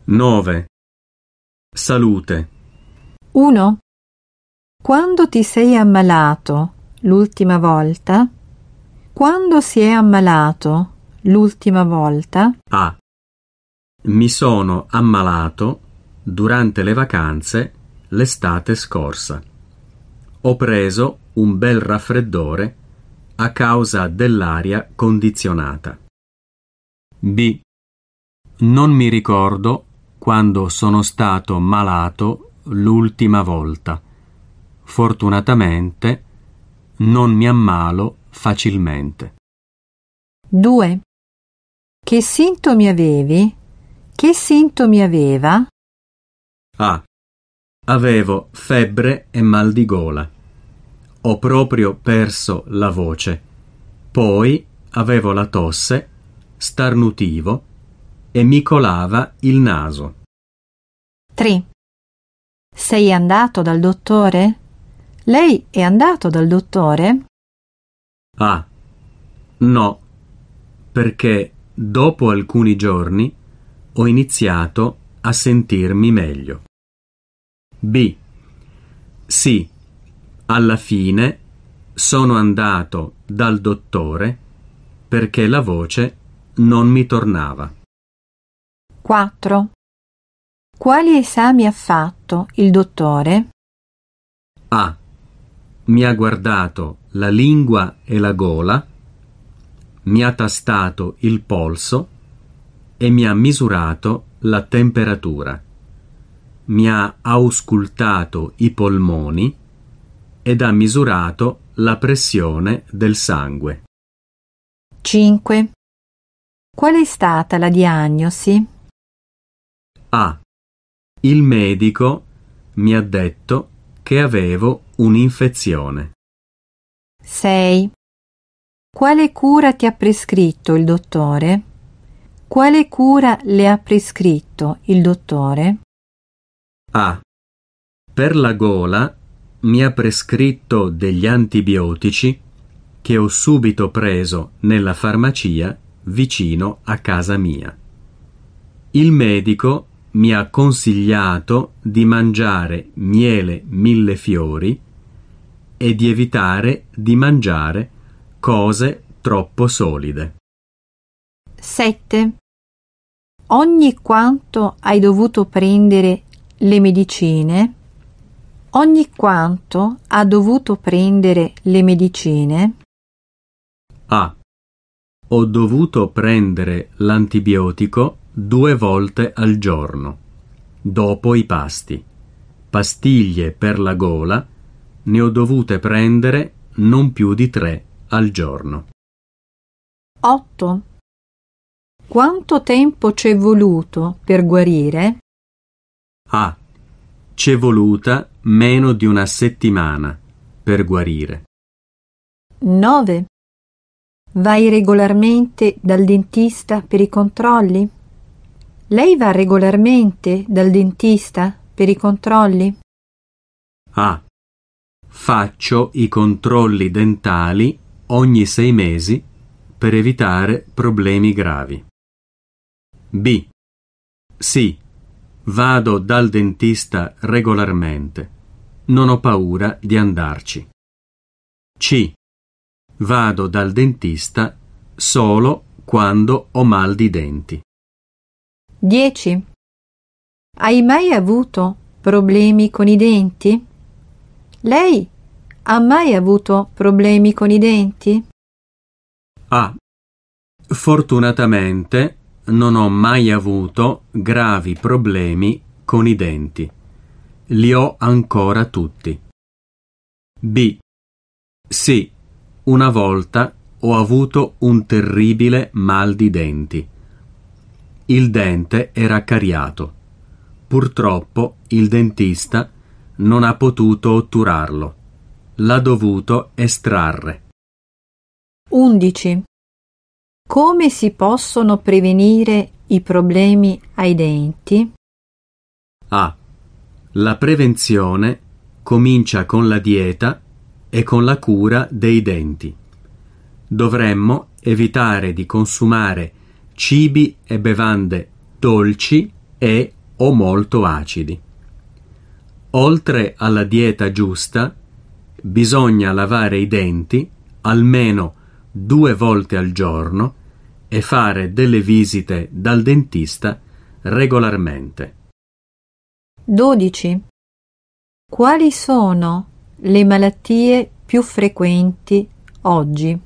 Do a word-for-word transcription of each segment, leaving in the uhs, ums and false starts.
nove. Salute. uno. Quando ti sei ammalato l'ultima volta? Quando si è ammalato l'ultima volta? A. Mi sono ammalato durante le vacanze l'estate scorsa. Ho preso un bel raffreddore a causa dell'aria condizionata. B. Non mi ricordo quando sono stato malato l'ultima volta. Fortunatamente non mi ammalo facilmente. due. Che sintomi avevi? Che sintomi aveva? A. Avevo febbre e mal di gola. Ho proprio perso la voce. Poi avevo la tosse, starnutivo e mi colava il naso. tre. Sei andato dal dottore? Lei è andato dal dottore? A. No, perché dopo alcuni giorni ho iniziato a sentirmi meglio. B. Sì, alla fine sono andato dal dottore perché la voce non mi tornava. quattro. Quali esami ha fatto il dottore? A. Mi ha guardato la lingua e la gola, mi ha tastato il polso e mi ha misurato la temperatura. Mi ha auscultato i polmoni ed ha misurato la pressione del sangue. cinque. Qual è stata la diagnosi? A. Il medico mi ha detto che avevo un'infezione. sei. Quale cura ti ha prescritto il dottore? Quale cura le ha prescritto il dottore? A. Per la gola mi ha prescritto degli antibiotici che ho subito preso nella farmacia vicino a casa mia. Il medico mi ha consigliato di mangiare miele millefiori e di evitare di mangiare cose troppo solide. sette. Ogni quanto hai dovuto prendere le medicine? Ogni quanto ha dovuto prendere le medicine? A. Ho dovuto prendere l'antibiotico due volte al giorno, dopo i pasti. Pastiglie per la gola ne ho dovute prendere non più di tre al giorno. otto. Quanto tempo c'è voluto per guarire? A. C'è voluta meno di una settimana per guarire. nove. Vai regolarmente dal dentista per i controlli? Lei va regolarmente dal dentista per i controlli? A. Faccio i controlli dentali ogni sei mesi per evitare problemi gravi. B. Sì, vado dal dentista regolarmente. Non ho paura di andarci. C. Vado dal dentista solo quando ho mal di denti. dieci. Hai mai avuto problemi con i denti? Lei ha mai avuto problemi con i denti? A. Fortunatamente non ho mai avuto gravi problemi con i denti. Li ho ancora tutti. B. Sì, una volta ho avuto un terribile mal di denti. Il dente era cariato. Purtroppo il dentista non ha potuto otturarlo. L'ha dovuto estrarre. undici. Come si possono prevenire i problemi ai denti? A. La prevenzione comincia con la dieta e con la cura dei denti. Dovremmo evitare di consumare cibi e bevande dolci e o molto acidi. Oltre alla dieta giusta, bisogna lavare i denti almeno due volte al giorno e fare delle visite dal dentista regolarmente. dodici. Quali sono le malattie più frequenti oggi?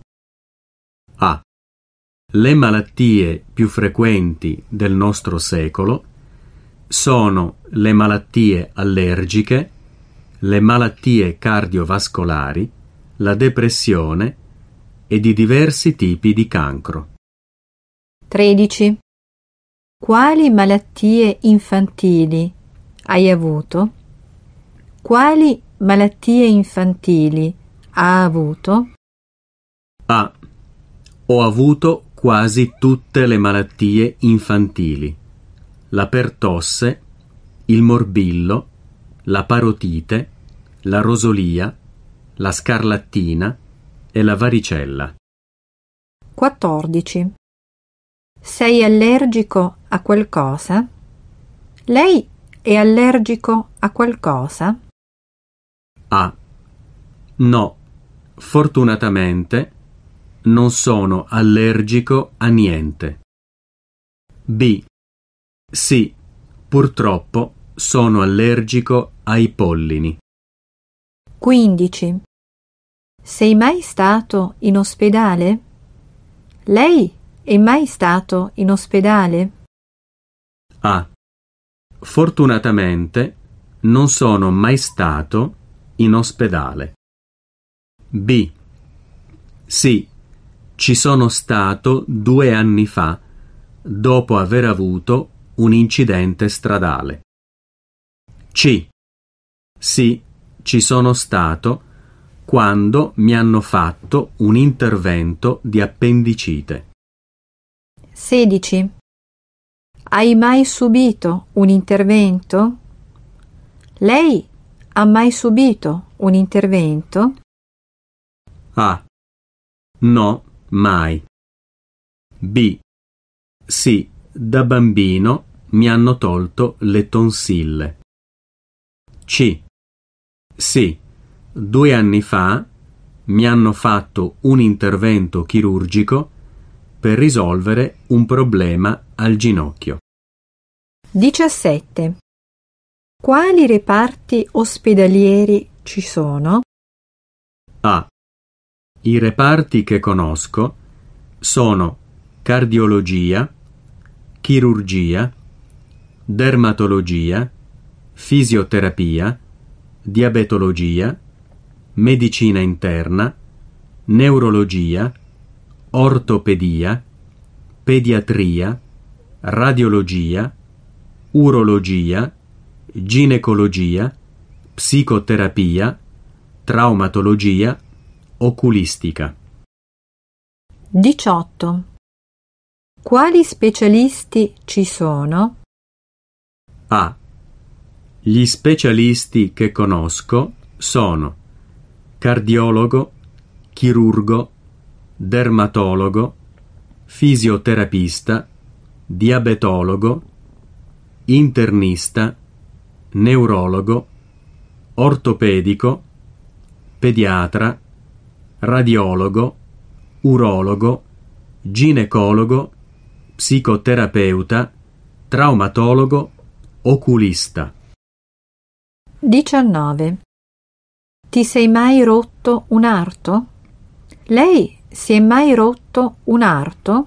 A. Le malattie più frequenti del nostro secolo sono le malattie allergiche, le malattie cardiovascolari, la depressione e di diversi tipi di cancro. tredici. Quali malattie infantili hai avuto? Quali malattie infantili ha avuto? A. Ho avuto quasi tutte le malattie infantili: la pertosse, il morbillo, la parotite, la rosolia, la scarlattina e la varicella. quattordici. Sei allergico a qualcosa? Lei è allergico a qualcosa? A. No, fortunatamente non sono allergico a niente. B. Sì, purtroppo sono allergico ai pollini. quindici. Sei mai stato in ospedale? Lei è mai stato in ospedale? A. Fortunatamente non sono mai stato in ospedale. B. Sì, ci sono stato due anni fa dopo aver avuto un incidente stradale. C. Sì, ci sono stato quando mi hanno fatto un intervento di appendicite. sedici. Hai mai subito un intervento? Lei ha mai subito un intervento? A. No, mai. B. Sì, da bambino mi hanno tolto le tonsille. C. Sì, due anni fa mi hanno fatto un intervento chirurgico per risolvere un problema al ginocchio. diciassette. Quali reparti ospedalieri ci sono? A. I reparti che conosco sono cardiologia, chirurgia, dermatologia, fisioterapia, diabetologia, medicina interna, neurologia, ortopedia, pediatria, radiologia, urologia, ginecologia, psicoterapia, traumatologia, oculistica. diciotto. Quali specialisti ci sono? A. Gli specialisti che conosco sono cardiologo, chirurgo, dermatologo, fisioterapista, diabetologo, internista, neurologo, ortopedico, pediatra, radiologo, urologo, ginecologo, psicoterapeuta, traumatologo, oculista. diciannove. Ti sei mai rotto un arto? Lei si è mai rotto un arto?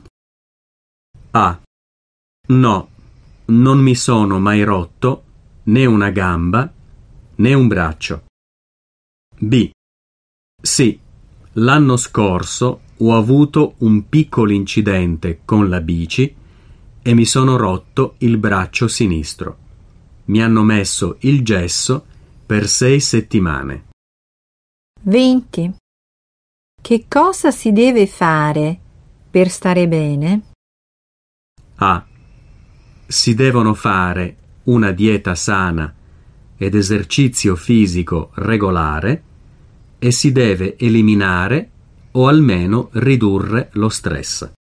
A. No, non mi sono mai rotto né una gamba né un braccio. B. Sì, l'anno scorso ho avuto un piccolo incidente con la bici e mi sono rotto il braccio sinistro. Mi hanno messo il gesso per sei settimane. venti. Che cosa si deve fare per stare bene? A. Si devono fare una dieta sana ed esercizio fisico regolare e si deve eliminare o almeno ridurre lo stress.